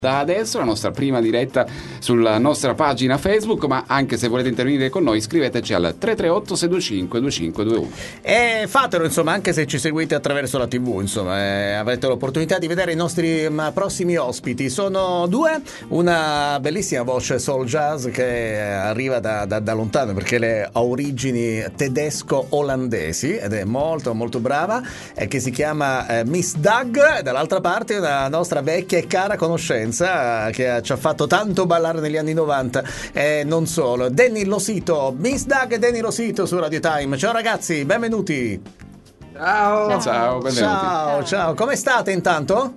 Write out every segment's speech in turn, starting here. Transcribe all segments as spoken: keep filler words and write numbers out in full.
Da adesso la nostra prima diretta sulla nostra pagina Facebook, ma anche se volete intervenire con noi scriveteci al tre tre otto sei due cinque due cinque due uno. E fatelo, insomma, anche se ci seguite attraverso la tivù, insomma, eh, avrete l'opportunità di vedere i nostri ma, prossimi ospiti. Sono due, una bellissima voce soul jazz che arriva da, da, da lontano perché le ha origini tedesco-olandesi ed è molto molto brava, e che si chiama eh, Miss Doug, e dall'altra parte una nostra vecchia e cara conoscenza che ci ha fatto tanto ballare negli anni novanta e non solo, Danny Losito. Miss Doug e Danny Losito su Radio Time. Ciao ragazzi, benvenuti. Ciao. Ciao, ciao, benvenuti. Ciao, ciao. Come state intanto?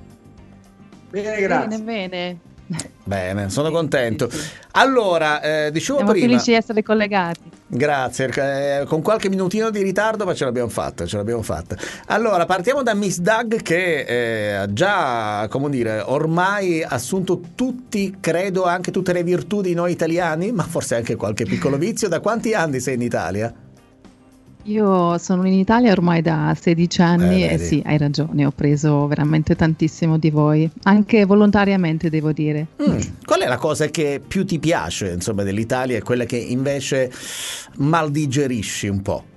Bene, grazie. Bene, bene. Bene, sono contento. Allora, eh, dicevo Siamo prima, felici di essere collegati. grazie, eh, con qualche minutino di ritardo, ma ce l'abbiamo fatta, ce l'abbiamo fatta. Allora, partiamo da Miss Doug, che eh, ha già, come dire, ormai assunto tutti, credo, anche tutte le virtù di noi italiani, ma forse anche qualche piccolo vizio. Da quanti anni sei in Italia? Io sono in Italia ormai da sedici anni Eh, e vedi. sì, hai ragione, ho preso veramente tantissimo di voi, anche volontariamente devo dire. Mm, Qual è la cosa che più ti piace, insomma, dell'Italia e quella che invece mal digerisci un po'?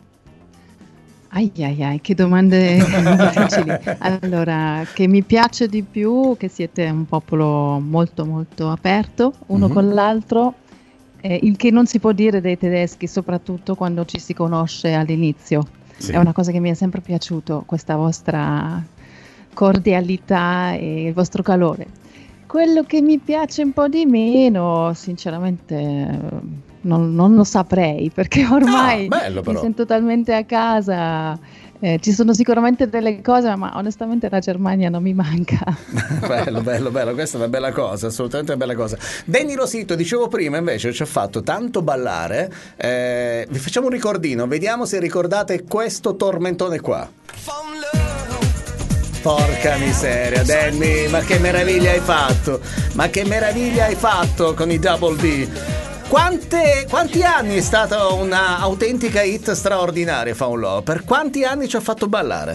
Ai ai ai, che domande difficili. Allora, che mi piace di più, che siete un popolo molto molto aperto uno Mhm. con l'altro, eh, il che non si può dire dei tedeschi, soprattutto quando ci si conosce all'inizio. Sì. È una cosa che mi è sempre piaciuto, questa vostra cordialità e il vostro calore. Quello che mi piace un po' di meno, sinceramente, eh, non, non lo saprei, perché ormai Ah, bello mi però. sento talmente a casa. Eh, ci sono sicuramente delle cose, ma onestamente la Germania non mi manca. Bello, bello, bello, questa è una bella cosa, assolutamente una bella cosa. Danny Rosito, dicevo prima, invece ci ha fatto tanto ballare. Eh, vi facciamo un ricordino, vediamo se ricordate questo tormentone qua. Porca miseria, Danny, ma che meraviglia hai fatto! Ma che meraviglia hai fatto con i Double D! Quante, quanti anni è stata una autentica hit straordinaria, Found Love? Per quanti anni ci ha fatto ballare?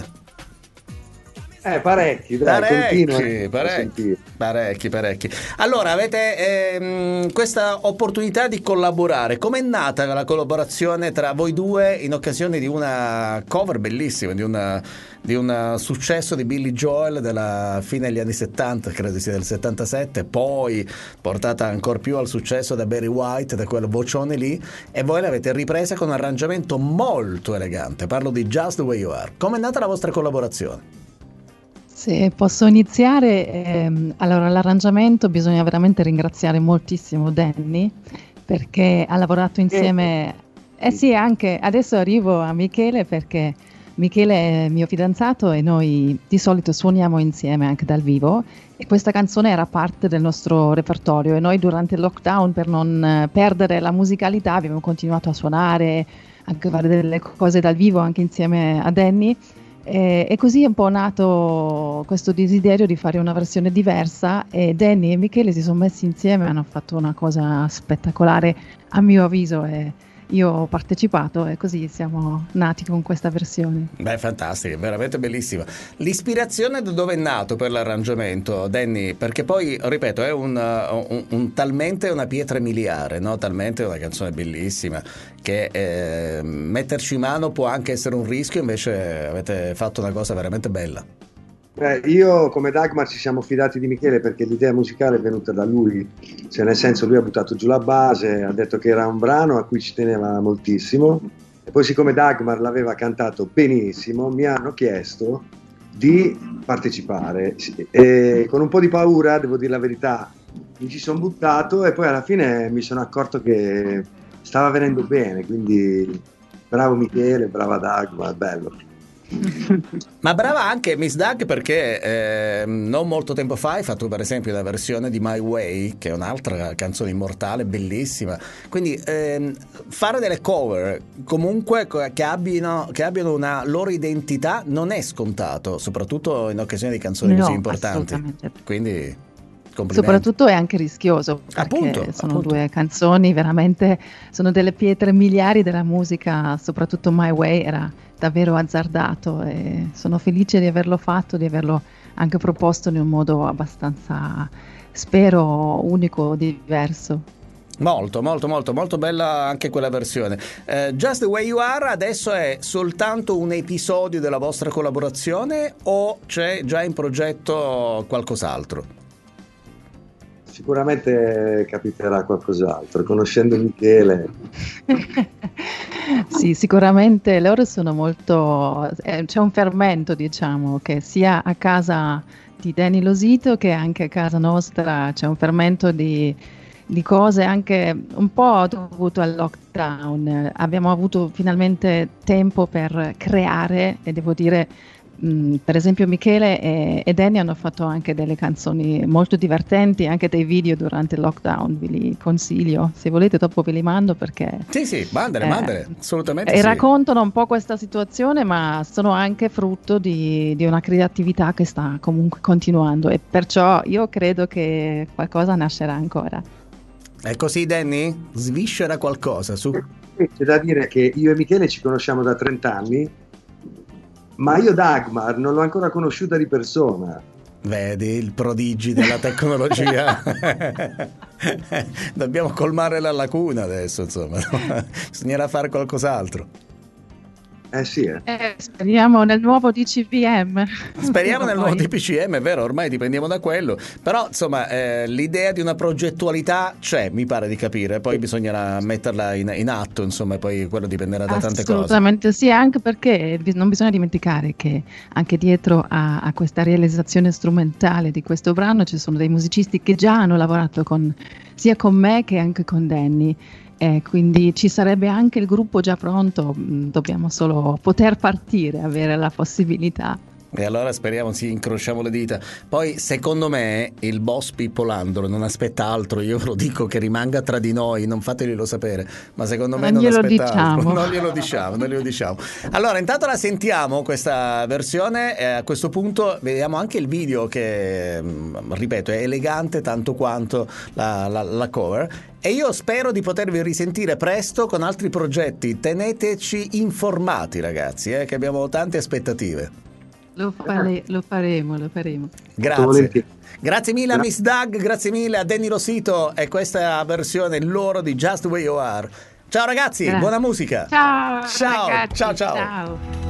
Eh, parecchi, dai, Parecchi, continua a parecchi, sentire. parecchi, parecchi. Allora, avete ehm, questa opportunità di collaborare. Com'è nata la collaborazione tra voi due in occasione di una cover bellissima, di, una, di un successo di Billy Joel della fine degli anni settanta, credo sia del settantasette, poi portata ancora più al successo da Barry White, da quel vocione lì, e voi l'avete ripresa con un arrangiamento molto elegante. Parlo di Just the Way You Are. Com'è nata la vostra collaborazione? Se posso iniziare, ehm, allora l'arrangiamento bisogna veramente ringraziare moltissimo Danny, perché ha lavorato insieme, eh sì, anche adesso arrivo a Michele, perché Michele è mio fidanzato e noi di solito suoniamo insieme anche dal vivo, e questa canzone era parte del nostro repertorio, e noi durante il lockdown, per non eh, perdere la musicalità, abbiamo continuato a suonare, a fare delle cose dal vivo anche insieme a Danny. E, e così è un po' nato questo desiderio di fare una versione diversa, e Danny e Michele si sono messi insieme e hanno fatto una cosa spettacolare a mio avviso, e io ho partecipato e così siamo nati con questa versione. Beh, fantastica, veramente bellissima. L'ispirazione da dove è nato per l'arrangiamento, Danny? Perché poi, ripeto, è un, un, un talmente una pietra miliare, no? Talmente una canzone bellissima che eh, metterci mano può anche essere un rischio, invece avete fatto una cosa veramente bella. Eh, io come Dagmar ci siamo fidati di Michele perché l'idea musicale è venuta da lui, cioè nel senso lui ha buttato giù la base, ha detto che era un brano a cui ci teneva moltissimo, e poi siccome Dagmar l'aveva cantato benissimo mi hanno chiesto di partecipare, e con un po' di paura, devo dire la verità, mi ci sono buttato, e poi alla fine mi sono accorto che stava venendo bene, quindi bravo Michele, brava Dagmar, bello. Ma brava anche Miss Doug, perché eh, non molto tempo fa hai fatto per esempio una versione di My Way, che è un'altra canzone immortale, bellissima. Quindi ehm, fare delle cover comunque che abbiano, che abbiano una loro identità non è scontato, soprattutto in occasione di canzoni No, così importanti. assolutamente. Quindi complimenti. Soprattutto è anche rischioso, perché Appunto, sono appunto. due canzoni veramente, sono delle pietre miliari della musica, soprattutto My Way era davvero azzardato, e sono felice di averlo fatto, di averlo anche proposto in un modo abbastanza, spero, unico, diverso. Molto, molto, molto, molto bella anche quella versione. Uh, Just the Way You Are adesso è soltanto un episodio della vostra collaborazione o c'è già in progetto qualcos'altro? Sicuramente capiterà qualcos'altro, conoscendo Michele. Sì, sicuramente loro sono molto... Eh, c'è un fermento, diciamo, che sia a casa di Danny Losito che anche a casa nostra c'è un fermento di... di cose anche un po' dovuto al lockdown. Abbiamo avuto finalmente tempo per creare e devo dire, mh, per esempio Michele e, e Danny hanno fatto anche delle canzoni molto divertenti, anche dei video durante il lockdown, ve li consiglio, se volete dopo ve li mando perché... Sì, sì, mandale, eh, mandale, assolutamente E sì. raccontano un po' questa situazione, ma sono anche frutto di, di una creatività che sta comunque continuando e perciò io credo che qualcosa nascerà ancora. È così, Danny? Sviscera qualcosa su. C'è da dire che io e Michele ci conosciamo da trenta anni, ma io Dagmar non l'ho ancora conosciuta di persona. Vedi il prodigi della tecnologia. Dobbiamo colmare la lacuna adesso, insomma. Bisognerà fare qualcos'altro. Eh sì, eh. Eh, speriamo nel nuovo D C P M. Speriamo nel nuovo Poi. D C P M, è vero, ormai dipendiamo da quello. Però, insomma, eh, l'idea di una progettualità c'è, mi pare di capire. Poi bisognerà metterla in, in atto, insomma, e poi quello dipenderà da tante cose. Assolutamente sì, anche perché non bisogna dimenticare che anche dietro a, a questa realizzazione strumentale di questo brano ci sono dei musicisti che già hanno lavorato con, sia con me che anche con Danny. Eh, quindi ci sarebbe anche il gruppo già pronto, mh, dobbiamo solo poter partire, avere la possibilità. E allora speriamo, sì, incrociamo le dita. Poi secondo me il boss Pippo Landro non aspetta altro, io ve lo dico, che rimanga tra di noi, non fateglielo sapere, ma secondo me non non glielo aspetta diciamo. altro. Non glielo diciamo, non glielo diciamo. Allora intanto la sentiamo questa versione e a questo punto vediamo anche il video che, ripeto, è elegante tanto quanto la, la, la cover. E io spero di potervi risentire presto con altri progetti. Teneteci informati, ragazzi, eh, che abbiamo tante aspettative. Lo, fare, lo faremo, lo faremo. Grazie. Grazie mille a Miss Doug, grazie mille a Danny Losito e questa versione loro di Just the Way You Are. Ciao ragazzi, grazie. Buona musica. Ciao, ciao, ragazzi, ciao, ciao. ciao.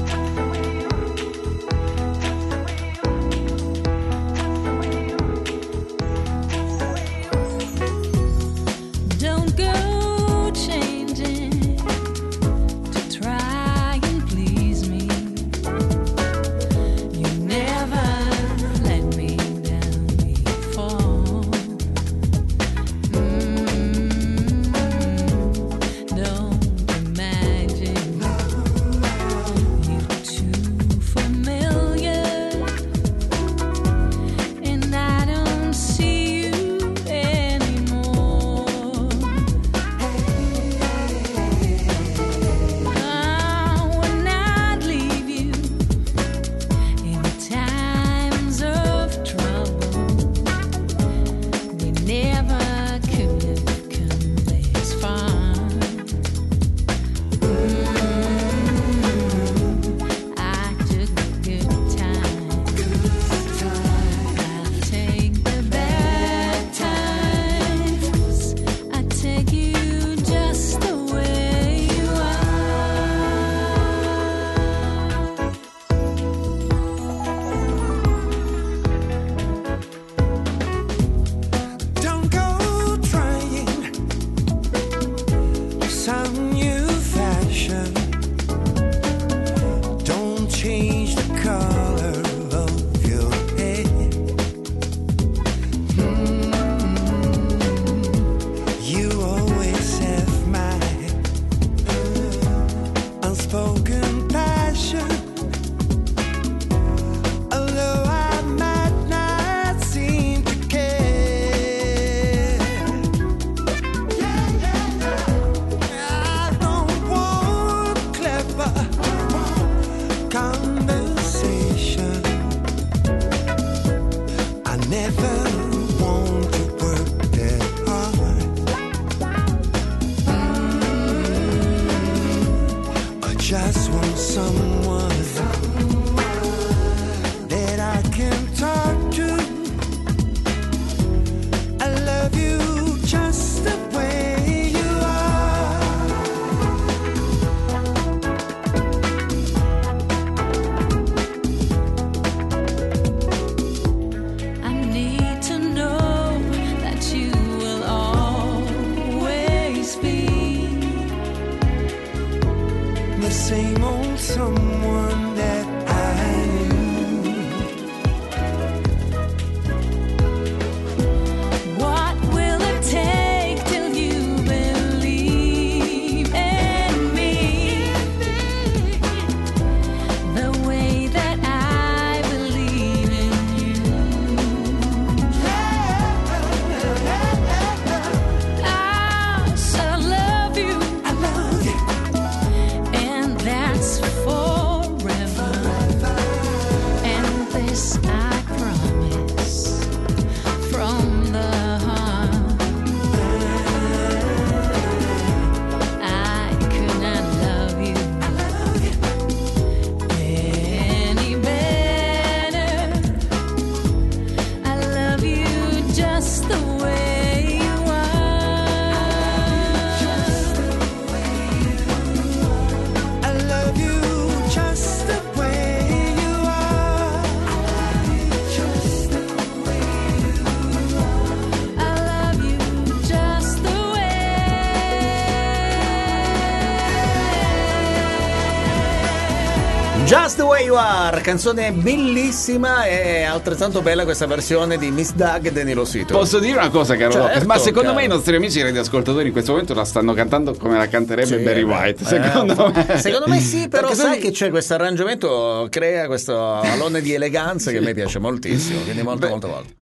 Way You Are, canzone bellissima e altrettanto bella questa versione di Miss Doug e Danny Losito. Posso dire una cosa, caro Certo, Lopez? Ma secondo caro. me i nostri amici radioascoltatori in questo momento la stanno cantando come la canterebbe Sì, Barry beh, White. eh, Secondo me. Secondo me sì, però Perché sai tu- che c'è questo arrangiamento, crea questo alone di eleganza che a me piace moltissimo, quindi molto Beh, molto molto.